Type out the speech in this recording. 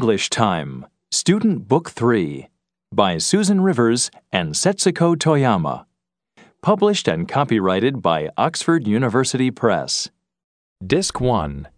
English Time, Student Book 3, by Susan Rivers and Setsuko Toyama. Published and copyrighted by Oxford University Press. Disc 1.